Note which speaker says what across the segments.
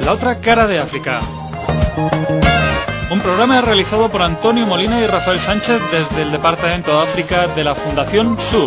Speaker 1: La otra cara de África. Un programa realizado por Antonio Molina y Rafael Sánchez desde el Departamento de África de la Fundación Sur.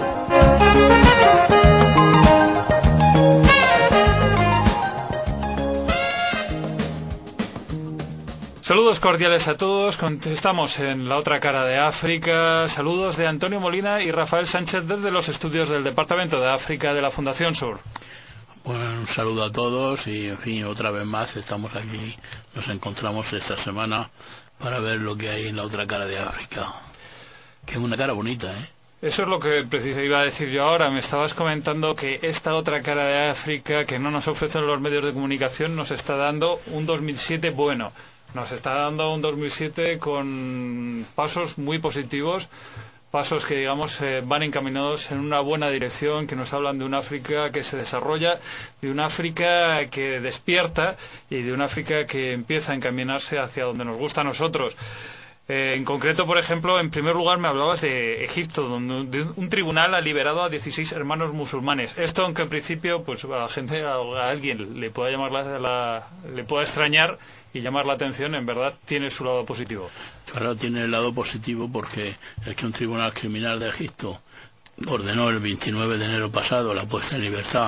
Speaker 1: Saludos cordiales a todos, estamos en La otra cara de África. Saludos de Antonio Molina y Rafael Sánchez desde los estudios del Departamento de África de la Fundación Sur.
Speaker 2: Bueno, un saludo a todos y, en fin, otra vez más estamos aquí, nos encontramos esta semana para ver lo que hay en la otra cara de África, que es una cara bonita, ¿eh?
Speaker 1: Eso es lo que iba a decir yo ahora. Me estabas comentando que esta otra cara de África que no nos ofrecen los medios de comunicación nos está dando un 2007 bueno. Nos está dando un 2007 con pasos muy positivos, pasos que, digamos, van encaminados en una buena dirección, que nos hablan de un África que se desarrolla, de un África que despierta y de un África que empieza a encaminarse hacia donde nos gusta a nosotros. En concreto, por ejemplo, en primer lugar me hablabas de Egipto, donde un tribunal ha liberado a 16 hermanos musulmanes. Esto, aunque en principio, pues a la gente, a alguien le pueda le pueda extrañar y llamar la atención, en verdad tiene su lado positivo.
Speaker 2: Claro, tiene el lado positivo porque es que un tribunal criminal de Egipto ordenó el 29 de enero pasado la puesta en libertad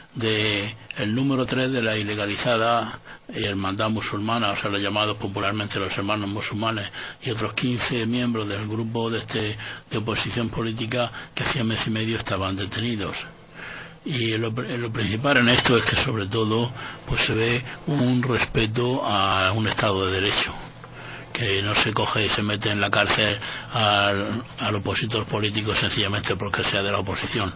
Speaker 2: de el número 3 de la ilegalizada hermandad musulmana, o sea, los llamados popularmente los hermanos musulmanes, y otros 15 miembros del grupo de oposición política que hacía mes y medio estaban detenidos. Y lo principal en esto es que, sobre todo, pues se ve un respeto a un Estado de Derecho, que no se coge y se mete en la cárcel al opositor político sencillamente porque sea de la oposición.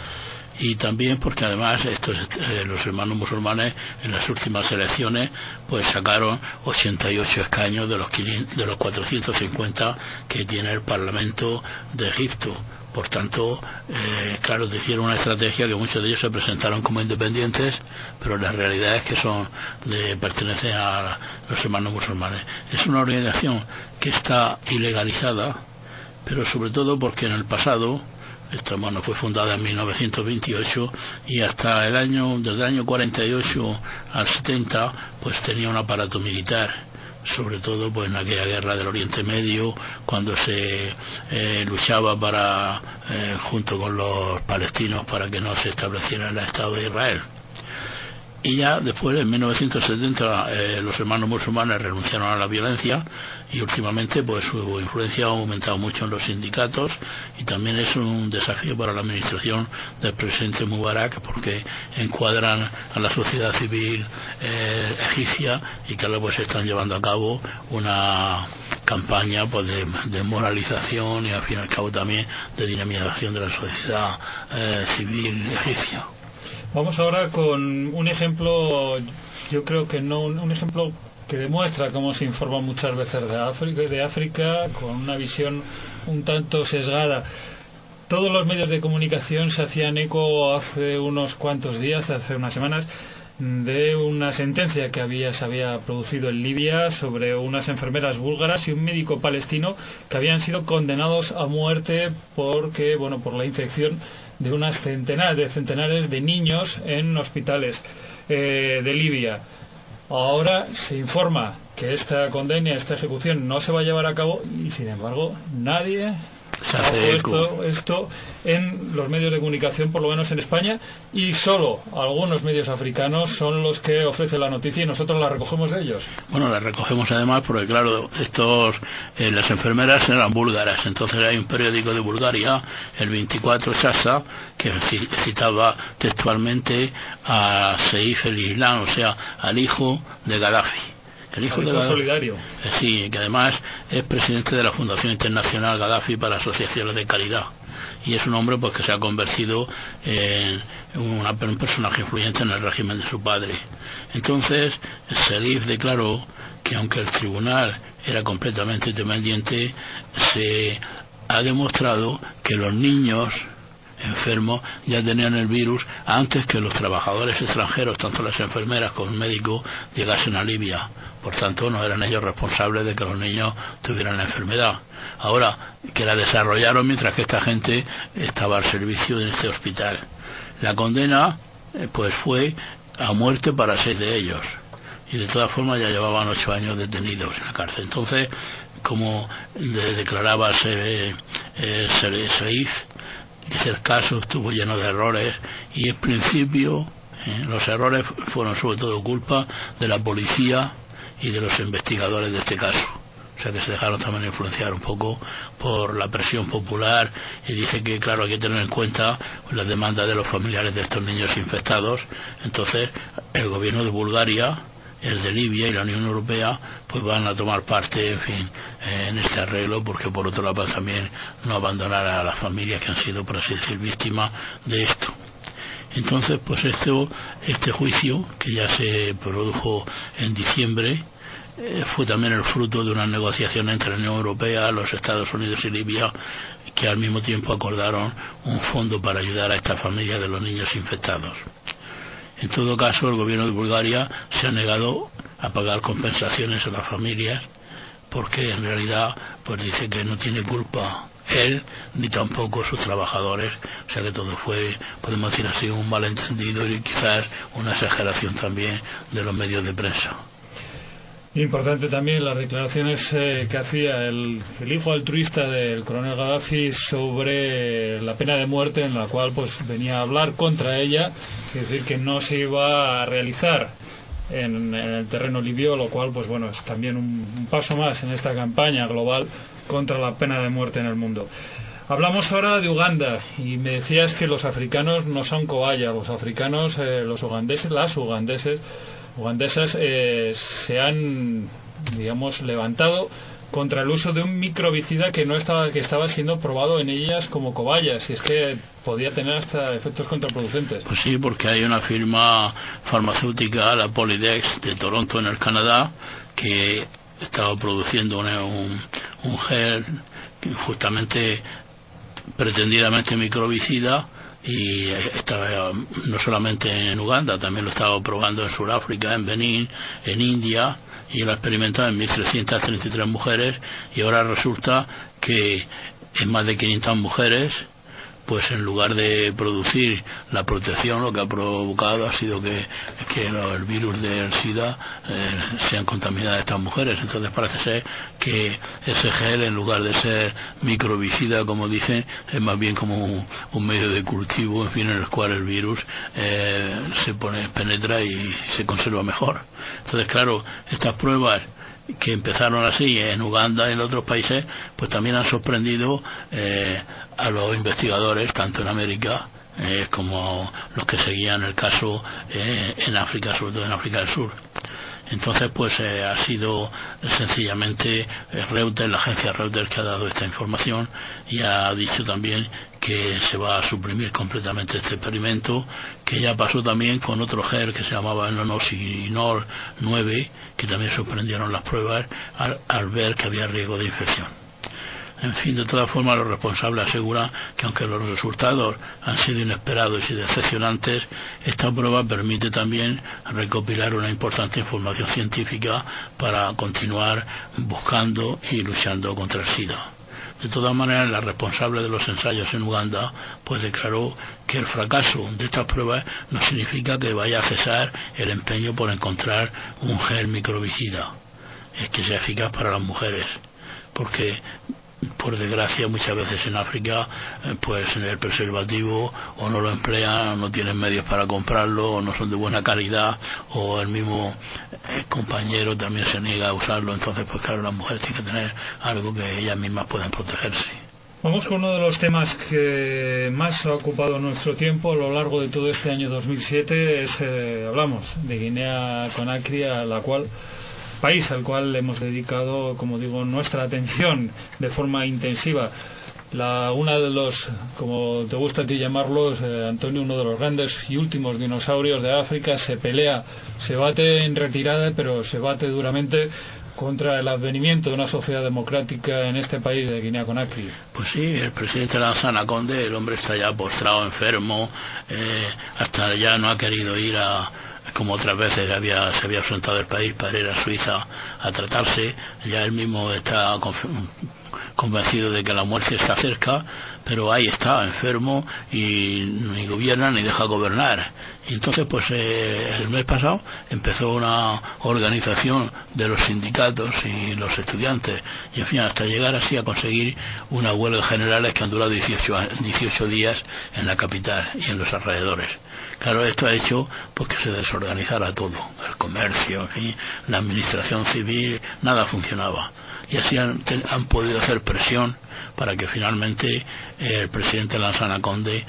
Speaker 2: Y también porque además los hermanos musulmanes en las últimas elecciones pues sacaron 88 escaños de los 450 que tiene el Parlamento de Egipto. Por tanto, claro, hicieron una estrategia que muchos de ellos se presentaron como independientes, pero la realidad es que pertenecen a los hermanos musulmanes. Es una organización que está ilegalizada, pero sobre todo porque en el pasado, fue fundada en 1928 y hasta desde el año 48 al 70, pues tenía un aparato militar. Sobre todo pues en aquella guerra del Oriente Medio, cuando se luchaba junto con los palestinos para que no se estableciera el Estado de Israel. Y ya después, en 1970, los hermanos musulmanes renunciaron a la violencia y últimamente pues su influencia ha aumentado mucho en los sindicatos, y también es un desafío para la administración del presidente Mubarak porque encuadran a la sociedad civil egipcia, y claro, pues están llevando a cabo una campaña pues de moralización y al fin y al cabo también de dinamización de la sociedad civil egipcia.
Speaker 1: Vamos ahora con un ejemplo, yo creo que no, un ejemplo que demuestra cómo se informa muchas veces de África con una visión un tanto sesgada. Todos los medios de comunicación se hacían eco hace unos cuantos días, hace unas semanas, de una sentencia que se había producido en Libia sobre unas enfermeras búlgaras y un médico palestino que habían sido condenados a muerte por la infección de centenares de niños en hospitales de Libia. Ahora se informa que esta condena, esta ejecución no se va a llevar a cabo, y sin embargo nadie ha puesto esto en los medios de comunicación, por lo menos en España, y solo algunos medios africanos son los que ofrecen la noticia y nosotros la recogemos de ellos.
Speaker 2: Bueno, la recogemos además porque, claro, las enfermeras eran búlgaras. Entonces hay un periódico de Bulgaria, el 24 Chasa, que citaba textualmente a Seif el-Islam, o sea, al hijo de Gaddafi. El hijo de Gaddafi,
Speaker 1: solidario.
Speaker 2: Sí, que además es presidente de la Fundación Internacional Gaddafi para Asociaciones de Caridad, y es un hombre pues que se ha convertido en un personaje influyente en el régimen de su padre. Entonces Seif declaró que aunque el tribunal era completamente independiente, se ha demostrado que los niños enfermos ya tenían el virus antes que los trabajadores extranjeros, tanto las enfermeras como el médico, llegasen a Libia. Por tanto, no eran ellos responsables de que los niños tuvieran la enfermedad. Ahora, que la desarrollaron mientras que esta gente estaba al servicio de este hospital. La condena pues fue a muerte para 6 de ellos. y de todas formas ya llevaban 8 años detenidos en la cárcel. Entonces, como declaraba Saif, dice, el caso estuvo lleno de errores y en principio los errores fueron sobre todo culpa de la policía y de los investigadores de este caso. O sea que se dejaron también influenciar un poco por la presión popular, y dice que claro, hay que tener en cuenta las demandas de los familiares de estos niños infectados. Entonces el gobierno de Bulgaria, el de Libia y la Unión Europea pues van a tomar parte, en fin, en este arreglo, porque por otro lado también no abandonar a las familias que han sido, por así decir, víctimas de esto. Entonces pues este juicio, que ya se produjo en diciembre, fue también el fruto de una negociación entre la Unión Europea, los Estados Unidos y Libia, que al mismo tiempo acordaron un fondo para ayudar a estas familias de los niños infectados. En todo caso, el gobierno de Bulgaria se ha negado a pagar compensaciones a las familias, porque en realidad pues dice que no tiene culpa él ni tampoco sus trabajadores. O sea que todo fue, podemos decir así, un malentendido y quizás una exageración también de los medios de prensa.
Speaker 1: Importante también las declaraciones que hacía el hijo altruista del coronel Gaddafi sobre la pena de muerte, en la cual pues venía a hablar contra ella, es decir, que no se iba a realizar en el terreno libio, lo cual pues bueno, es también un paso más en esta campaña global contra la pena de muerte en el mundo. Hablamos ahora de Uganda, y me decías que los africanos no son cobayas. Los africanos, los ugandeses, las ugandesas se han, digamos, levantado contra el uso de un microbicida que estaba siendo probado en ellas como cobayas, y es que podía tener hasta efectos contraproducentes.
Speaker 2: Pues sí, porque hay una firma farmacéutica, la Polydex de Toronto, en el Canadá, que estaba produciendo un gel justamente pretendidamente microbicida, y estaba no solamente en Uganda, también lo estaba probando en Sudáfrica, en Benín, en India, y lo ha experimentado en 1.333 mujeres, y ahora resulta que en más de 500 mujeres, pues en lugar de producir la protección, lo que ha provocado ha sido que el virus del SIDA sean contaminadas estas mujeres. Entonces parece ser que ese gel, en lugar de ser microbicida, como dicen, es más bien como un medio de cultivo, en fin, en el cual el virus penetra y se conserva mejor. Entonces, claro, estas pruebas que empezaron así en Uganda y en otros países, pues también han sorprendido a los investigadores, tanto en América como los que seguían el caso en África, sobre todo en África del Sur. Entonces pues ha sido sencillamente Reuters, la agencia Reuters, que ha dado esta información, y ha dicho también que se va a suprimir completamente este experimento, que ya pasó también con otro gel que se llamaba el Nonosinol 9, que también sorprendieron las pruebas al ver que había riesgo de infección. En fin, de todas formas, los responsables aseguran que aunque los resultados han sido inesperados y decepcionantes, esta prueba permite también recopilar una importante información científica para continuar buscando y luchando contra el SIDA. De todas maneras, la responsable de los ensayos en Uganda pues declaró que el fracaso de estas pruebas no significa que vaya a cesar el empeño por encontrar un gel microbicida que sea eficaz para las mujeres, porque por desgracia muchas veces en África pues en el preservativo o no lo emplean, o no tienen medios para comprarlo, o no son de buena calidad, o el mismo compañero también se niega a usarlo. Entonces pues claro, las mujeres tienen que tener algo que ellas mismas puedan protegerse.
Speaker 1: Vamos con uno de los temas que más ha ocupado nuestro tiempo a lo largo de todo este año 2007. Hablamos de Guinea-Conakry, país al cual hemos dedicado, como digo, nuestra atención de forma intensiva. Una de los, como te gusta a ti llamarlos, Antonio, uno de los grandes y últimos dinosaurios de África, se bate en retirada, pero se bate duramente contra el advenimiento de una sociedad democrática en este país de Guinea-Conakry.
Speaker 2: Pues sí, el presidente Lansana Conde, el hombre está ya postrado, enfermo, hasta ya no ha querido ir como otras veces se había ausentado del país para ir a Suiza a tratarse. Ya él mismo está convencido de que la muerte está cerca, pero ahí está, enfermo, y ni gobierna ni deja gobernar. Y entonces, pues el mes pasado empezó una organización de los sindicatos y los estudiantes, y en fin, hasta llegar así a conseguir unas huelgas generales que han durado 18 días en la capital y en los alrededores. Claro, esto ha hecho pues que se desorganizara todo, el comercio, en fin, la administración civil, nada funcionaba. Y así han podido hacer presión para que finalmente el presidente Lansana Conde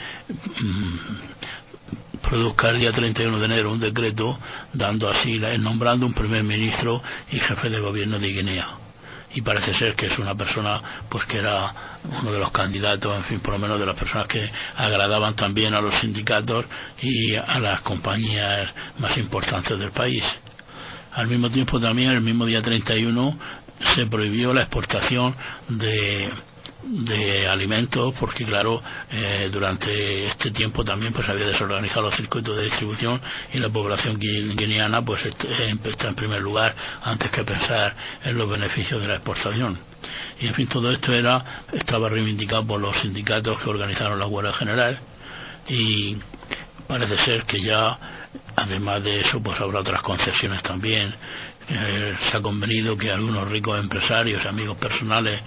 Speaker 2: produzca el día 31 de enero un decreto dando así, nombrando un primer ministro y jefe de gobierno de Guinea. Y parece ser que es una persona pues que era uno de los candidatos, en fin, por lo menos de las personas que agradaban también a los sindicatos y a las compañías más importantes del país. Al mismo tiempo también, el mismo día 31, se prohibió la exportación de alimentos, porque claro, durante este tiempo también pues había desorganizado los circuitos de distribución, y la población guineana pues está en primer lugar antes que pensar en los beneficios de la exportación. Y en fin, todo esto estaba reivindicado por los sindicatos que organizaron la huelga general, y parece ser que ya, además de eso, pues habrá otras concesiones también. Se ha convenido que algunos ricos empresarios, amigos personales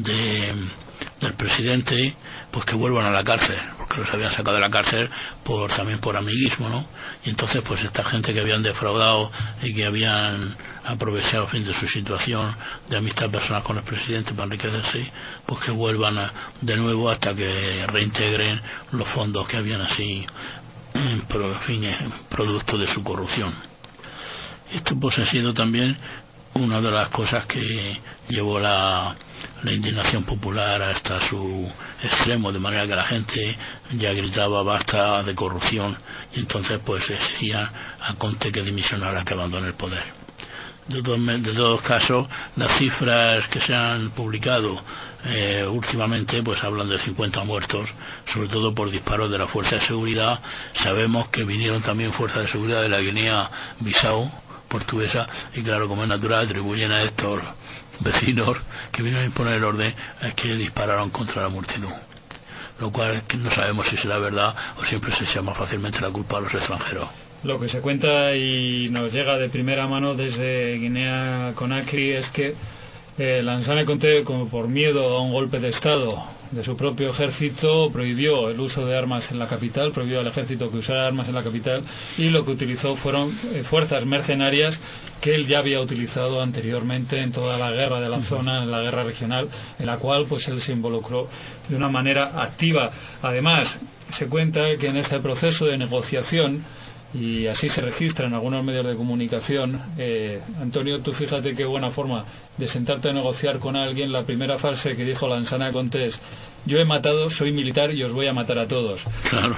Speaker 2: del presidente, pues que vuelvan a la cárcel, porque los habían sacado de la cárcel también por amiguismo, ¿no? Y entonces pues esta gente que habían defraudado y que habían aprovechado a fin de su situación de amistad personal con el presidente para enriquecerse, pues que vuelvan de nuevo hasta que reintegren los fondos que habían así, en fin, producto de su corrupción. Esto pues ha sido también una de las cosas que llevó la indignación popular hasta su extremo, de manera que la gente ya gritaba basta de corrupción, y entonces pues exigían a Conte que dimisionara, que abandone el poder. De todos casos, las cifras que se han publicado últimamente pues hablan de 50 muertos, sobre todo por disparos de la fuerza de seguridad. Sabemos que vinieron también fuerzas de seguridad de la Guinea-Bissau portuguesa, y claro, como es natural, atribuyen a estos vecinos que vinieron a imponer el orden a que dispararon contra la multitud, lo cual no sabemos si será verdad o siempre se llama fácilmente la culpa a los extranjeros.
Speaker 1: Lo que se cuenta y nos llega de primera mano desde Guinea-Conakry es que Lansana Conté, como por miedo a un golpe de Estado de su propio ejército, prohibió el uso de armas en la capital, prohibió al ejército que usara armas en la capital, y lo que utilizó fueron fuerzas mercenarias que él ya había utilizado anteriormente en toda la guerra de la zona, en la guerra regional, en la cual pues él se involucró de una manera activa. Además, se cuenta que en este proceso de negociación, y así se registra en algunos medios de comunicación, Antonio, tú fíjate qué buena forma de sentarte a negociar con alguien. La primera frase que dijo Lansana Conté es: yo he matado, soy militar y os voy a matar a todos.
Speaker 2: Claro.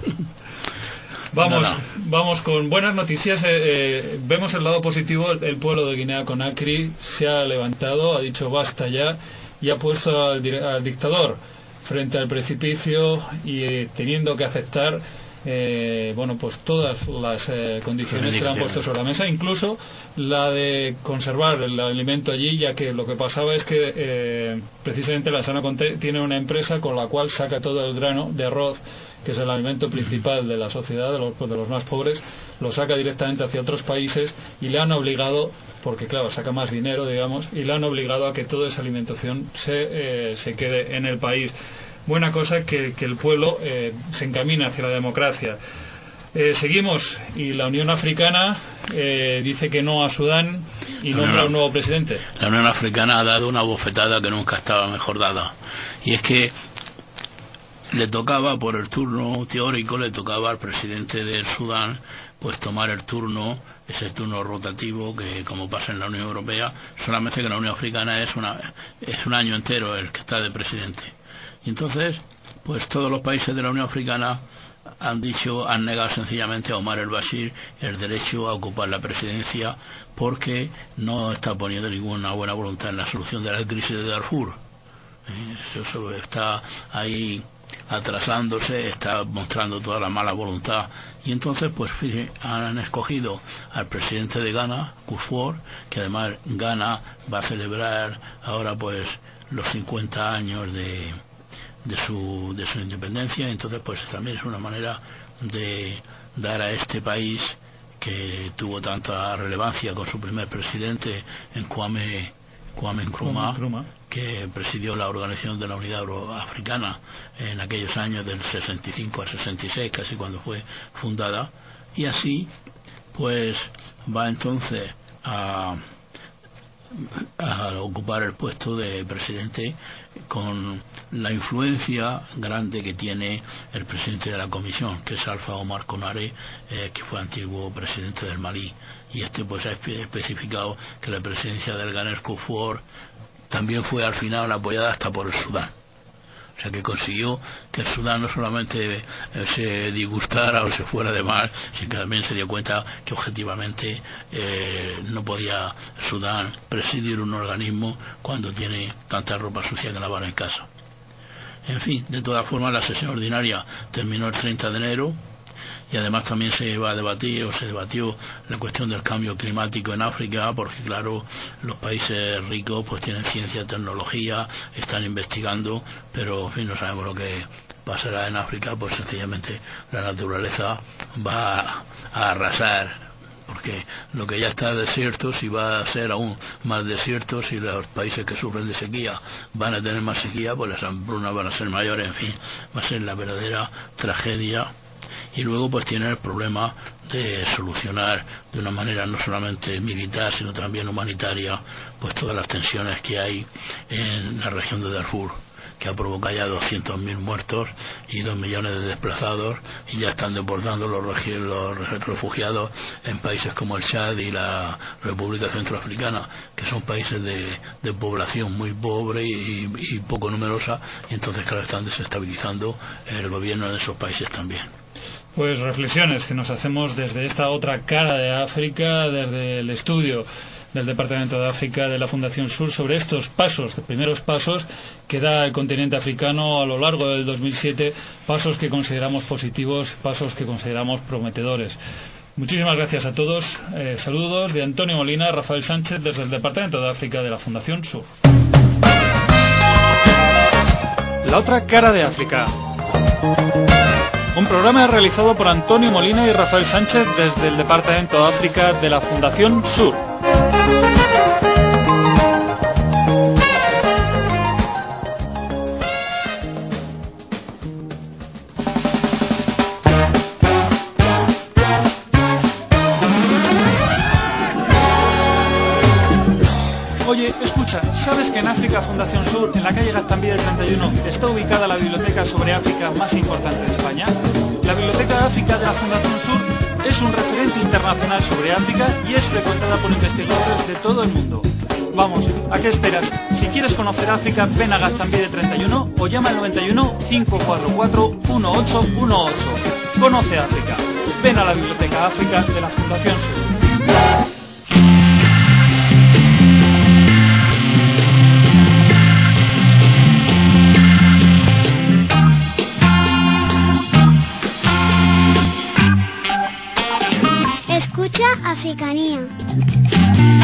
Speaker 1: Vamos con buenas noticias. Vemos el lado positivo. El pueblo de Guinea-Conakry se ha levantado, ha dicho basta ya, y ha puesto al dictador frente al precipicio, y teniendo que aceptar pues todas las condiciones que le han puesto sobre la mesa, incluso la de conservar el alimento allí, ya que lo que pasaba es que precisamente Lansana Conté tiene una empresa con la cual saca todo el grano de arroz, que es el alimento principal de la sociedad, de los más pobres, lo saca directamente hacia otros países, y le han obligado, porque claro, saca más dinero, digamos, y le han obligado a que toda esa alimentación se quede en el país. Buena cosa que el pueblo se encamina hacia la democracia. Seguimos, y la Unión Africana dice que no a Sudán y nombra un nuevo presidente.
Speaker 2: La Unión Africana ha dado una bofetada que nunca estaba mejor dada, y es que le tocaba, por el turno teórico, le tocaba al presidente del Sudán pues tomar el turno, ese turno rotativo que, como pasa en la Unión Europea, solamente que la Unión Africana es un año entero el que está de presidente. Y entonces, pues todos los países de la Unión Africana han negado sencillamente a Omar el-Bashir el derecho a ocupar la presidencia, porque no está poniendo ninguna buena voluntad en la solución de la crisis de Darfur. Eso está ahí atrasándose, está mostrando toda la mala voluntad, y entonces pues han escogido al presidente de Ghana, Kufuor, que además Ghana va a celebrar ahora pues los 50 años de su independencia. Entonces pues también es una manera de dar a este país, que tuvo tanta relevancia con su primer presidente, en Kwame Nkrumah, que presidió la Organización de la Unidad Africana en aquellos años del 65 al 66, casi cuando fue fundada, y así pues va entonces a ocupar el puesto de presidente con la influencia grande que tiene el presidente de la comisión, que es Alpha Omar Konaré, que fue antiguo presidente del Malí, y pues ha especificado que la presidencia del Ganer Koufour también fue al final apoyada hasta por el Sudán. O sea que consiguió que el Sudán no solamente se disgustara o se fuera de mal, sino que también se dio cuenta que objetivamente no podía Sudán presidir un organismo cuando tiene tanta ropa sucia que lavar en casa. En fin, de todas formas, la sesión ordinaria terminó el 30 de enero y además también se debatió la cuestión del cambio climático en África, porque claro, los países ricos pues tienen ciencia, tecnología, están investigando, pero en fin, no sabemos lo que pasará en África, pues sencillamente la naturaleza va a arrasar, porque lo que ya está desierto, si va a ser aún más desierto, si los países que sufren de sequía van a tener más sequía, pues las hambrunas van a ser mayores, en fin, va a ser la verdadera tragedia. Y luego pues tiene el problema de solucionar de una manera no solamente militar sino también humanitaria pues todas las tensiones que hay en la región de Darfur, que ha provocado ya 200.000 muertos y 2 millones de desplazados, y ya están deportando los refugiados en países como el Chad y la República Centroafricana, que son países de población muy pobre y poco numerosa, y entonces claro, están desestabilizando el gobierno de esos países también.
Speaker 1: Pues reflexiones que nos hacemos desde esta otra cara de África, desde el estudio del Departamento de África de la Fundación Sur, sobre estos primeros pasos que da el continente africano a lo largo del 2007, pasos que consideramos positivos, pasos que consideramos prometedores. Muchísimas gracias a todos. Saludos de Antonio Molina, Rafael Sánchez, desde el Departamento de África de la Fundación Sur. La otra cara de África. Un programa realizado por Antonio Molina y Rafael Sánchez desde el Departamento de África de la Fundación Sur. Oye, escucha, ¿sabes que en África Fundación Sur, en la calle Gaztambide 31, está ubicada la biblioteca sobre África más importante de España? La Biblioteca de África de la Fundación Sur es un referente internacional sobre África y es frecuentada por investigadores de todo el mundo. Vamos, ¿a qué esperas? Si quieres conocer África, ven a Gaztambide 31 o llama al 91 544 1818. Conoce África. Ven a la Biblioteca África de la Fundación Sur.
Speaker 3: Escucha Africanía.